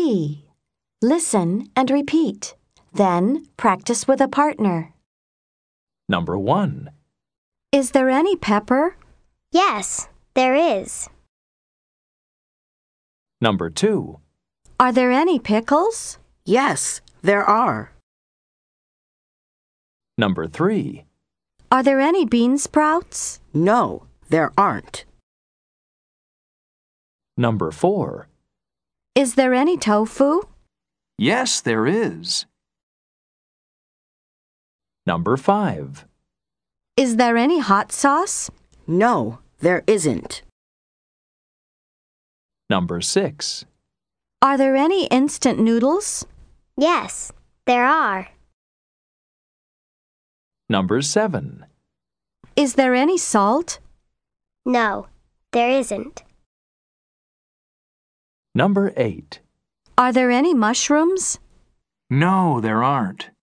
B. Listen and repeat. Then practice with a partner. Number 1. Is there any pepper? Yes, there is. Number 2. Are there any pickles? Yes, there are. Number 3. Are there any bean sprouts? No, there aren't. Number 4. Is there any tofu? Yes, there is. Number 5. Is there any hot sauce? No, there isn't. Number 6. Are there any instant noodles? Yes, there are. Number 7. Is there any salt? No, there isn't. Number 8. Are there any mushrooms? No, there aren't.